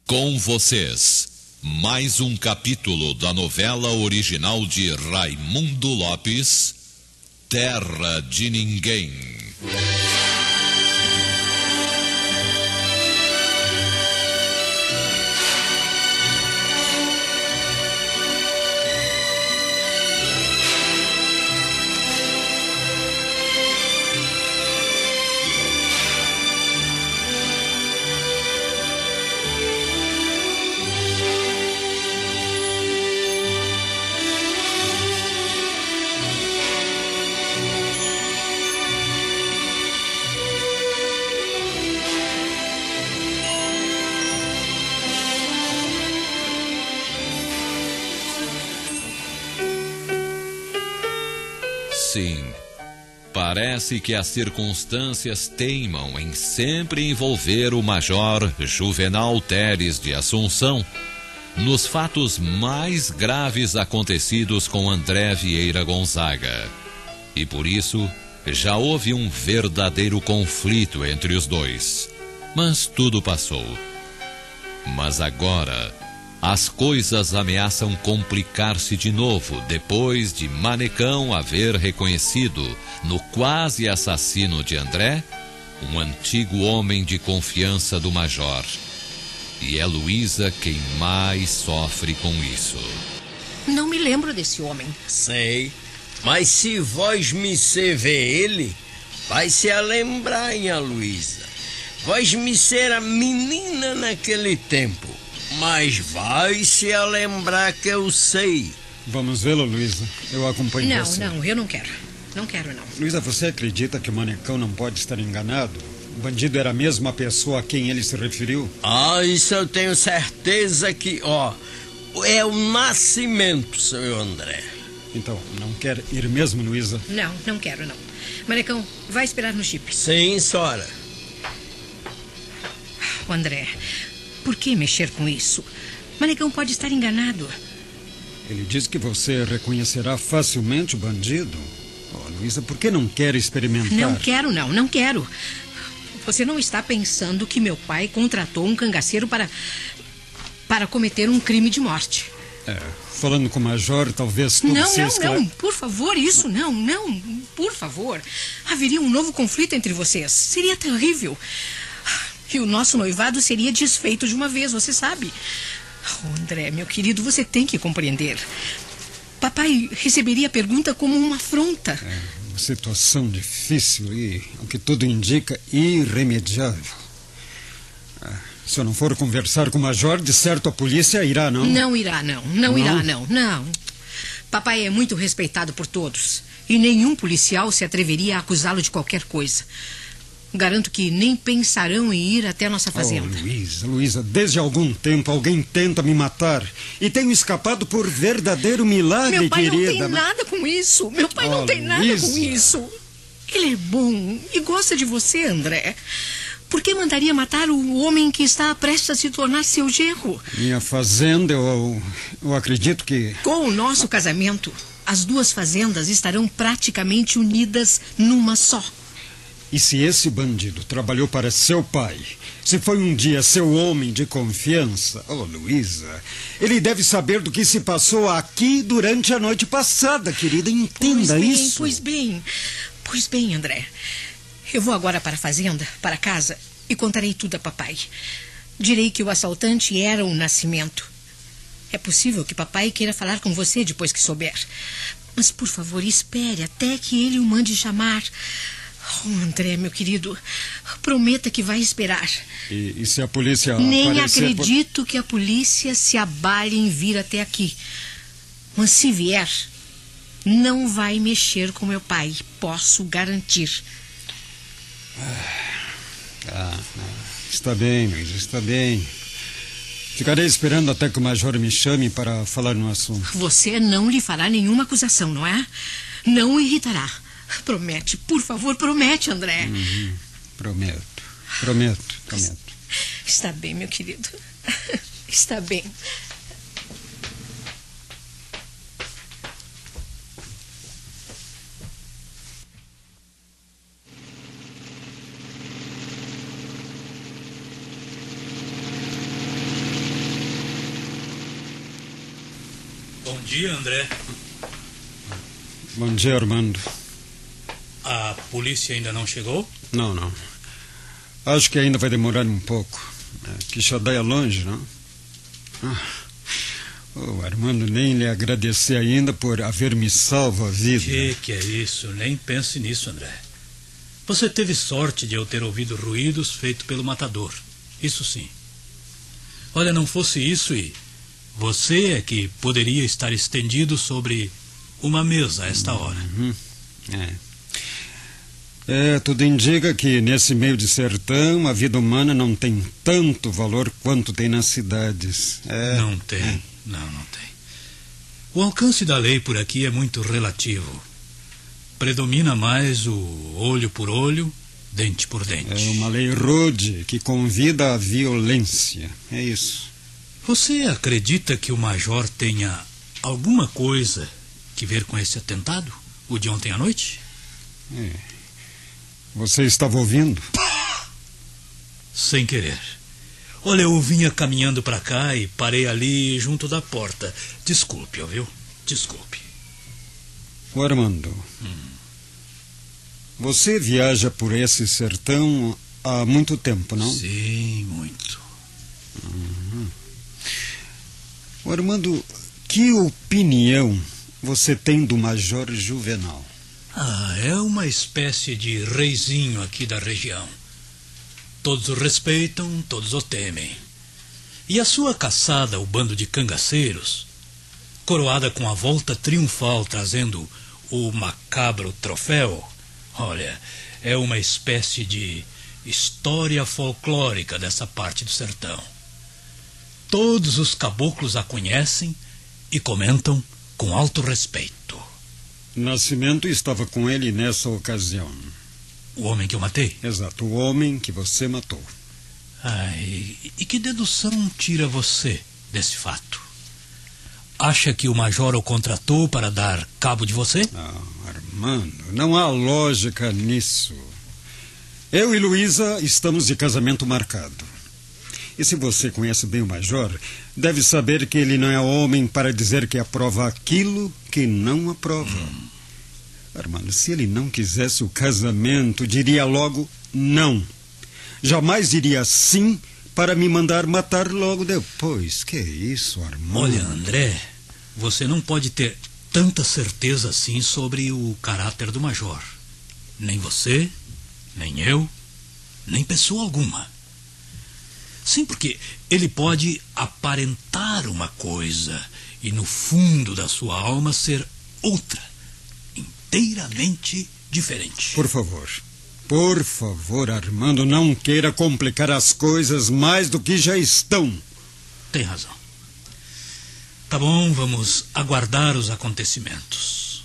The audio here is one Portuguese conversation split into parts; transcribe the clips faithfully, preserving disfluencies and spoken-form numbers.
Com vocês, mais um capítulo da novela original de Raimundo Lopes, Terra de Ninguém. Sim, parece que as circunstâncias teimam em sempre envolver o Major Juvenal Teres de Assunção nos fatos mais graves acontecidos com André Vieira Gonzaga. E por isso, já houve um verdadeiro conflito entre os dois. Mas tudo passou. Mas agora, as coisas ameaçam complicar-se de novo depois de Manecão haver reconhecido no quase assassino de André um antigo homem de confiança do Major. E é Luísa quem mais sofre com isso. Não me lembro desse homem. Sei, mas se vós me se vê ele, vai se a lembrar, nha Luísa. Vós me ser a menina naquele tempo. Mas vai se a lembrar que eu sei. Vamos vê-lo, Luísa. Eu acompanho não, você. Não, não, eu não quero. Não quero, não. Luísa, você acredita que o Manecão não pode estar enganado? O bandido era a mesma pessoa a quem ele se referiu? Ah, isso eu tenho certeza que, ó, é o Nascimento, seu André. Então, não quer ir mesmo, Luísa? Não, não quero, não. Manecão, vai esperar no Chip. Sim, senhora. O André... Por que mexer com isso? Manecão pode estar enganado. Ele diz que você reconhecerá facilmente o bandido. Oh, Luísa, por que não quer experimentar? Não quero, não, não quero. Você não está pensando que meu pai contratou um cangaceiro para... para cometer um crime de morte? É, falando com o Major, talvez tudo Não, se não, esclare... não, por favor, isso não, não, por favor. Haveria um novo conflito entre vocês. Seria terrível. E o nosso noivado seria desfeito de uma vez, você sabe. Oh, André, meu querido, você tem que compreender. Papai receberia a pergunta como uma afronta. É uma situação difícil e, o que tudo indica, irremediável. Ah, se eu não for conversar com o Major, de certo a polícia irá, não? Não irá, não. Não, não? irá, não. Não. Papai é muito respeitado por todos. E nenhum policial se atreveria a acusá-lo de qualquer coisa. Garanto que nem pensarão em ir até a nossa fazenda. Oh, Luísa, Luísa, desde algum tempo alguém tenta me matar. E tenho escapado por verdadeiro milagre, Meu pai querida. não tem nada com isso. Meu pai oh, não tem nada Luísa. com isso. Ele é bom e gosta de você, André. Por que mandaria matar o homem que está prestes a se tornar seu genro? Minha fazenda, eu, eu acredito que... Com o nosso casamento, as duas fazendas estarão praticamente unidas numa só. E se esse bandido trabalhou para seu pai, se foi um dia seu homem de confiança, oh, Luísa, ele deve saber do que se passou aqui durante a noite passada, querida, entenda pois bem, isso. Pois bem, pois bem, André. Eu vou agora para a fazenda, para casa, e contarei tudo a papai. Direi que o assaltante era o Nascimento. É possível que papai queira falar com você depois que souber. Mas, por favor, espere até que ele o mande chamar. Oh, André, meu querido, prometa que vai esperar. E, e se a polícia Nem aparecer... acredito que a polícia se abale em vir até aqui. Mas se vier, não vai mexer com meu pai, posso garantir. Ah, está bem, Luísa, está bem. Ficarei esperando até que o Major me chame para falar no assunto. Você não lhe fará nenhuma acusação, não é? Não o irritará. Promete, por favor, promete, André. Uhum. Prometo, prometo, prometo. Está bem, meu querido. Está bem. Bom dia, André. Bom dia, Armando. A polícia ainda não chegou? Não, não. Acho que ainda vai demorar um pouco. É, Quixadá é longe, não? Ah, o Armando nem lhe agradecer ainda por haver me salvo a vida. Que que é isso? Nem pense nisso, André. Você teve sorte de eu ter ouvido ruídos feitos pelo matador. Isso sim. Olha, não fosse isso e você é que poderia estar estendido sobre uma mesa a esta hora. Uhum. É. É, tudo indica que nesse meio de sertão a vida humana não tem tanto valor quanto tem nas cidades. É. Não tem, É. não, não tem. O alcance da lei por aqui é muito relativo. Predomina mais o olho por olho, dente por dente. É uma lei rude que convida à violência. É isso. Você acredita que o major tenha alguma coisa que ver com esse atentado? O de ontem à noite? É. Você estava ouvindo? Sem querer. Olha, eu vinha caminhando para cá e parei ali junto da porta. Desculpe, ouviu? Desculpe. O Armando, Hum. você viaja por esse sertão há muito tempo, não? Sim, muito. O Armando, que opinião você tem do Major Juvenal? Ah, é uma espécie de reizinho aqui da região. Todos o respeitam, todos o temem. E a sua caçada, o bando de cangaceiros, coroada com a volta triunfal trazendo o macabro troféu, olha, é uma espécie de história folclórica dessa parte do sertão. Todos os caboclos a conhecem e comentam com alto respeito. Nascimento estava com ele nessa ocasião. O homem que eu matei? Exato, o homem que você matou. Ai, e que dedução tira você desse fato? Acha que o major o contratou para dar cabo de você? Ah, Armando, não há lógica nisso. Eu e Luísa estamos de casamento marcado. E se você conhece bem o Major, deve saber que ele não é homem para dizer que aprova aquilo que não aprova. Hum. Armando, se ele não quisesse o casamento, diria logo não. Jamais diria sim para me mandar matar logo depois. Que isso, Armando? Olha, André, você não pode ter tanta certeza assim sobre o caráter do Major. Nem você, nem eu, nem pessoa alguma. Sim, porque ele pode aparentar uma coisa e no fundo da sua alma ser outra, inteiramente diferente. Por favor, por favor, Armando, não queira complicar as coisas mais do que já estão. Tem razão. Tá bom, vamos aguardar os acontecimentos.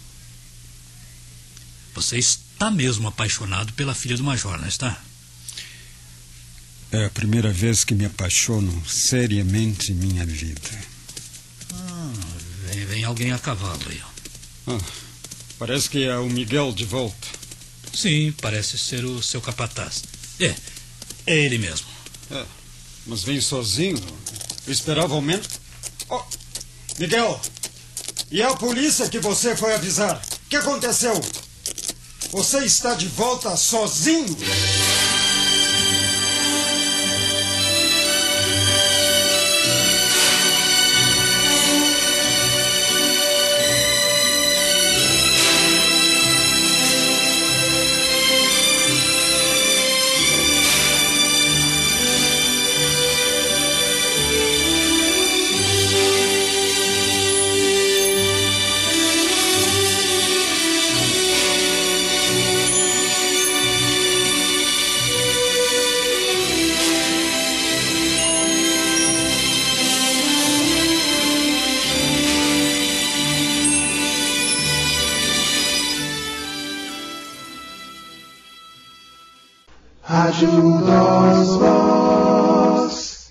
Você está mesmo apaixonado pela filha do Major, não está? É a primeira vez que me apaixono seriamente em minha vida. Ah, vem, vem alguém a cavalo aí. Ah, parece que é o Miguel de volta. Sim, parece ser o seu capataz. É, é ele mesmo. É, mas vem sozinho. Eu esperava ao menos... Oh, Miguel, e a polícia que você foi avisar? O que aconteceu? Você está de volta sozinho? Rádio Voz.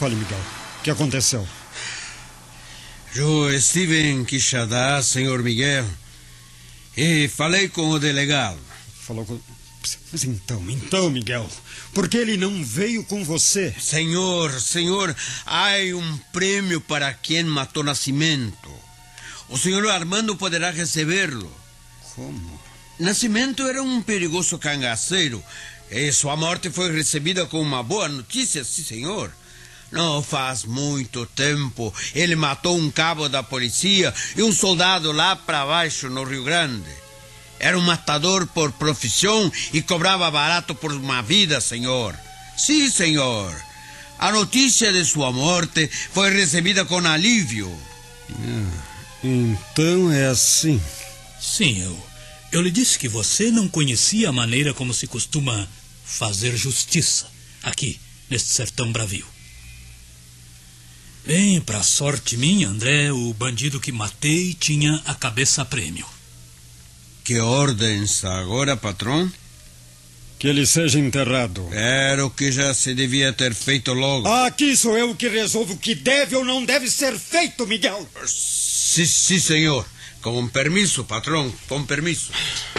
Fale, Miguel. O que aconteceu? Eu estive em Quixadá, senhor Miguel, e falei com o delegado. Falou com... Mas então, então, Miguel, por que ele não veio com você? Senhor, senhor, há um prêmio para quem matou Nascimento. O senhor Armando poderá recebê-lo. Como? Nascimento era um perigoso cangaceiro e sua morte foi recebida com uma boa notícia, sim, senhor. Não faz muito tempo ele matou um cabo da polícia e um soldado lá para baixo no Rio Grande. Era um matador por profissão e cobrava barato por uma vida, senhor. Sim, senhor. A notícia de sua morte foi recebida com alívio. Ah, então é assim. Sim, eu, eu lhe disse que você não conhecia a maneira como se costuma fazer justiça aqui, neste sertão bravio. Bem, para sorte minha, André, o bandido que matei tinha a cabeça a prêmio. Que ordens agora, patrão? Que ele seja enterrado. Era o que já se devia ter feito logo. Aqui sou eu que resolvo o que deve ou não deve ser feito, Miguel. Sim, sim, senhor. Com permisso, patrão, com permisso.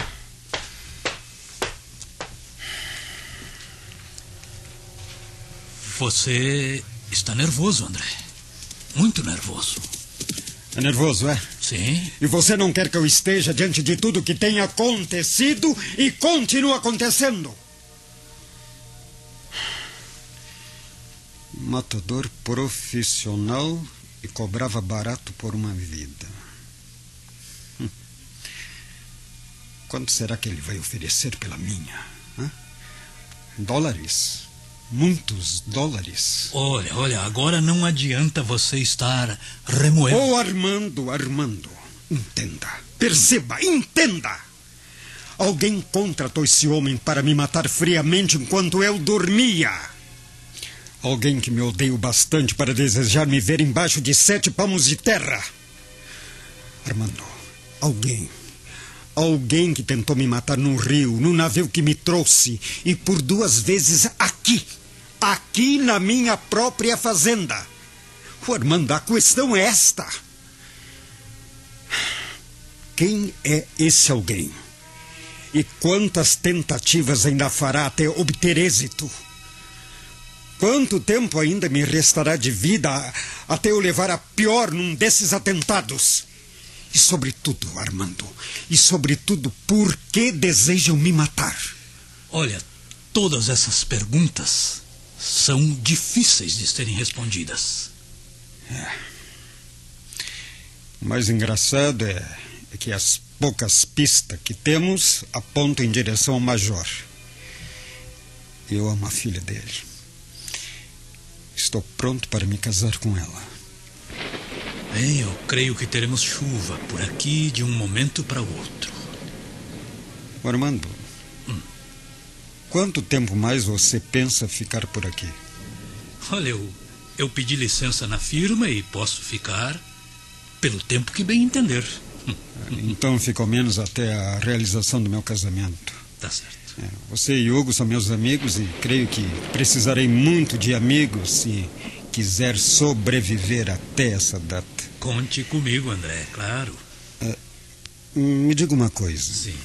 Você está nervoso, André. Muito nervoso. É nervoso, é? Sim. E você não quer que eu esteja diante de tudo que tem acontecido e continua acontecendo? Matador profissional e cobrava barato por uma vida. Hum. Quanto será que ele vai oferecer pela minha? Hã? Dólares. Muitos dólares. Olha, olha, agora não adianta você estar remoendo. Ô, Armando, Armando, entenda, perceba, entenda. Alguém contratou esse homem para me matar friamente enquanto eu dormia. Alguém que me odeia o bastante para desejar me ver embaixo de sete palmos de terra. Armando, alguém... Alguém que tentou me matar no rio, no navio que me trouxe, e por duas vezes aqui, aqui na minha própria fazenda. Oh, Armando, a questão é esta. Quem é esse alguém? E quantas tentativas ainda fará até obter êxito? Quanto tempo ainda me restará de vida até eu levar a pior num desses atentados? E sobretudo, Armando, e sobretudo, por que desejam me matar? Olha, todas essas perguntas são difíceis de serem respondidas. É. O mais engraçado é, é que as poucas pistas que temos apontam em direção ao Major. Eu amo a filha dele. Estou pronto para me casar com ela. Bem, eu creio que teremos chuva por aqui de um momento para o outro. Armando, hum. quanto tempo mais você pensa ficar por aqui? Olha, eu, eu pedi licença na firma e posso ficar pelo tempo que bem entender. Então fica ao menos até a realização do meu casamento. Tá certo. É, você e Hugo são meus amigos e creio que precisarei muito de amigos se quiser sobreviver até essa data. Conte comigo, André, claro. É, me diga uma coisa. Sim.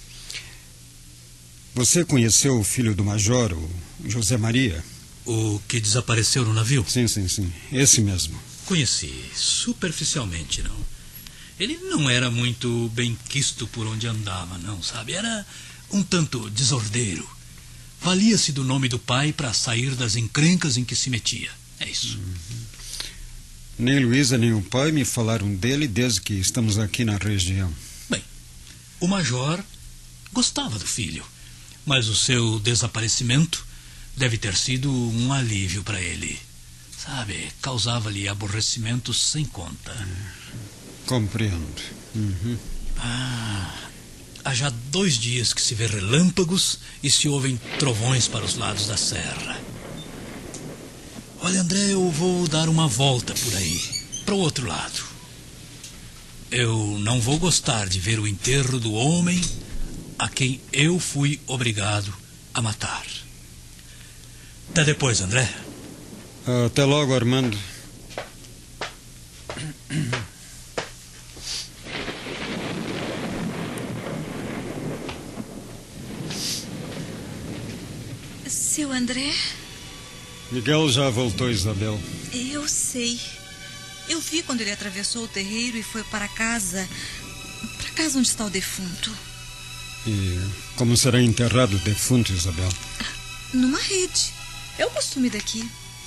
Você conheceu o filho do Major, o José Maria? O que desapareceu no navio? Sim, sim, sim. Esse mesmo. Conheci, superficialmente, não. Ele não era muito bem quisto por onde andava, não, sabe? Era um tanto desordeiro. Valia-se do nome do pai para sair das encrencas em que se metia. É isso. Uhum. Nem Luísa nem o pai me falaram dele desde que estamos aqui na região. Bem, o Major gostava do filho, mas o seu desaparecimento deve ter sido um alívio para ele. Sabe, causava-lhe aborrecimento sem conta. Compreendo. Uhum. Ah, há já dois dias que se vê relâmpagos e se ouvem trovões para os lados da serra. Olha, André, eu vou dar uma volta por aí, para o outro lado. Eu não vou gostar de ver o enterro do homem a quem eu fui obrigado a matar. Até depois, André. Até logo, Armando. Seu André? Miguel já voltou, Isabel. Eu sei. Eu vi quando ele atravessou o terreiro e foi para casa. Para casa onde está o defunto. E como será enterrado o defunto, Isabel? Numa rede. É o costume daqui.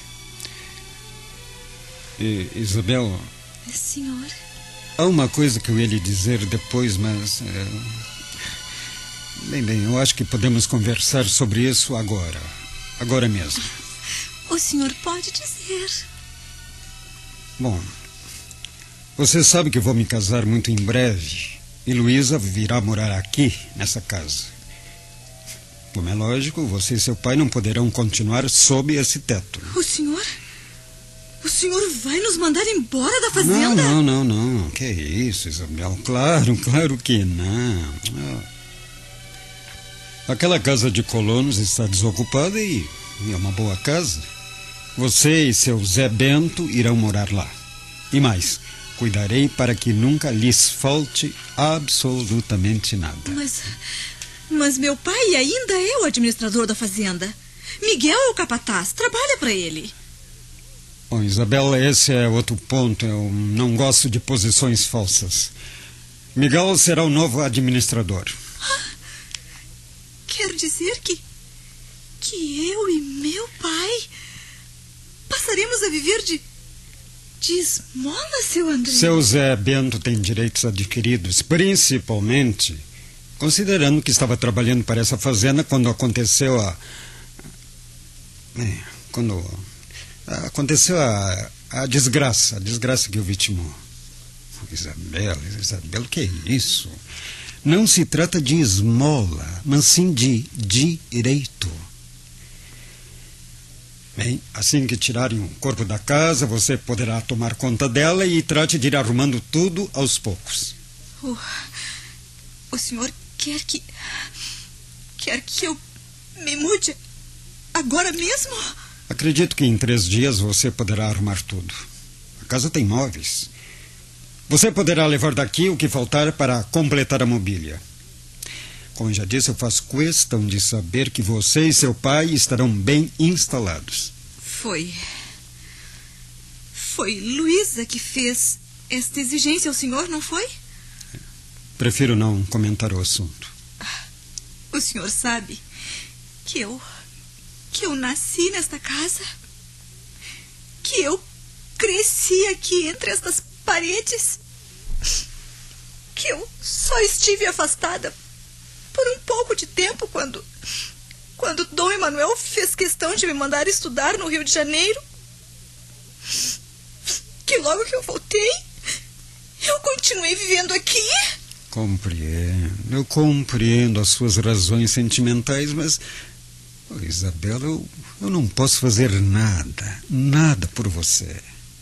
E, Isabel... Senhor? Há uma coisa que eu ia lhe dizer depois, mas... É... Bem, bem, eu acho que podemos conversar sobre isso agora. Agora mesmo. O senhor pode dizer. Bom, você sabe que vou me casar muito em breve. E Luísa virá morar aqui, nessa casa. Como é lógico, você e seu pai não poderão continuar sob esse teto. O senhor... O senhor vai nos mandar embora da fazenda? Não, não, não, não. Que isso, Isabel? Claro, claro que não. Aquela casa de colonos está desocupada e é uma boa casa. Você e seu Zé Bento irão morar lá. E mais, cuidarei para que nunca lhes falte absolutamente nada. Mas, mas meu pai ainda é o administrador da fazenda. Miguel é o capataz, trabalha para ele. Bom, Isabel, esse é outro ponto. Eu não gosto de posições falsas. Miguel será o novo administrador. Ah, quer dizer que, que eu e meu pai passaremos a viver de, de esmola, seu André? Seu Zé Bento tem direitos adquiridos, principalmente considerando que estava trabalhando para essa fazenda quando aconteceu a... É, quando... Aconteceu a, a desgraça, a desgraça que o vitimou. Isabel, Isabel, o que é isso? Não se trata de esmola, mas sim de direito. Bem, assim que tirarem o corpo da casa, você poderá tomar conta dela e trate de ir arrumando tudo aos poucos. O, o senhor quer que... Quer que eu me mude agora mesmo? Acredito que em três dias você poderá arrumar tudo. A casa tem móveis. Você poderá levar daqui o que faltar para completar a mobília. Como já disse, eu faço questão de saber que você e seu pai estarão bem instalados. Foi... Foi Luísa que fez esta exigência ao senhor, não foi? Prefiro não comentar o assunto. O senhor sabe que eu... que eu nasci nesta casa, que eu cresci aqui entre estas paredes, que eu só estive afastada por um pouco de tempo quando, quando Dom Emanuel fez questão de me mandar estudar no Rio de Janeiro, que logo que eu voltei, eu continuei vivendo aqui. Compreendo, eu compreendo as suas razões sentimentais, mas... Oh, Isabel, eu, eu não posso fazer nada, nada por você.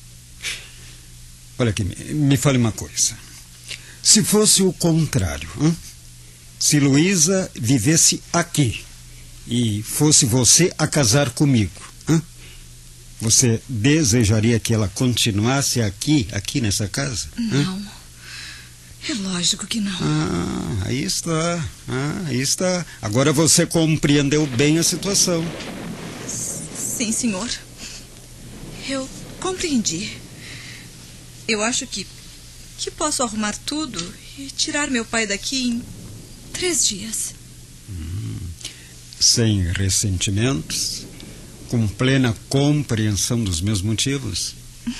Olha aqui, me, me fale uma coisa. Se fosse o contrário, hein? Se Luísa vivesse aqui e fosse você a casar comigo, hein? Você desejaria que ela continuasse aqui, aqui nessa casa? Não. Hein? É lógico que não. Ah, aí está. Ah, aí está. Agora você compreendeu bem a situação. Sim, senhor. Eu compreendi. Eu acho que, que posso arrumar tudo e tirar meu pai daqui em três dias. Hum, sem ressentimentos, com plena compreensão dos meus motivos.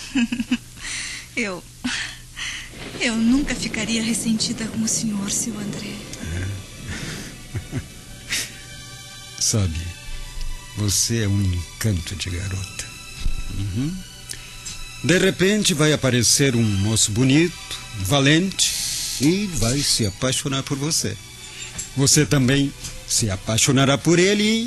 Eu... Eu nunca ficaria ressentida com o senhor, seu André. É. Sabe, você é um encanto de garota. Uhum. De repente vai aparecer um moço bonito, valente, e vai se apaixonar por você. Você também se apaixonará por ele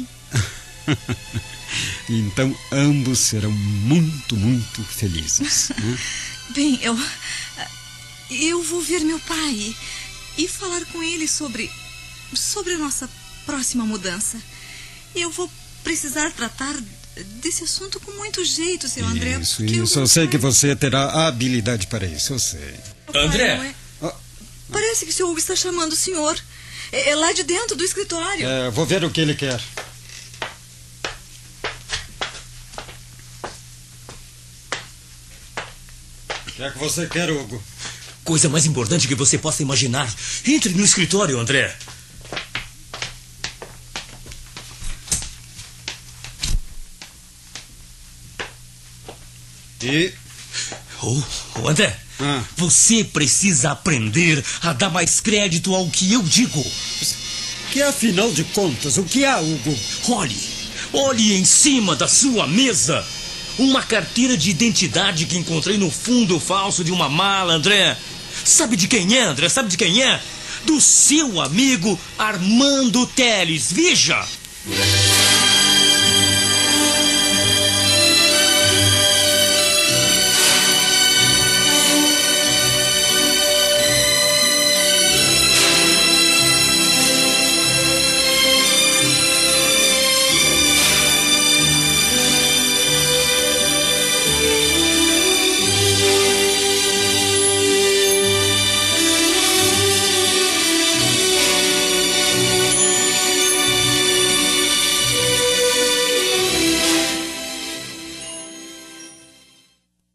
e... Então ambos serão muito, muito felizes. Né? Bem, eu... Eu vou ver meu pai e falar com ele sobre... sobre a nossa próxima mudança. Eu vou precisar tratar desse assunto com muito jeito, seu André. Isso, porque isso. Eu, Eu sei que você terá habilidade para isso, eu sei. Pai, André! não é? Ah. Parece que o senhor está chamando o senhor. É, é lá de dentro do escritório. É, vou ver o que ele quer. O que é que você quer, Hugo? Coisa mais importante que você possa imaginar. Entre no escritório, André. E... Oh, oh, André, Ah. você precisa aprender a dar mais crédito ao que eu digo. Que afinal de contas, o que há, Hugo? Olhe, olhe em cima da sua mesa. Uma carteira de identidade que encontrei no fundo falso de uma mala, André. Sabe de quem é, André? Sabe de quem é? Do seu amigo Armando Teles. Veja!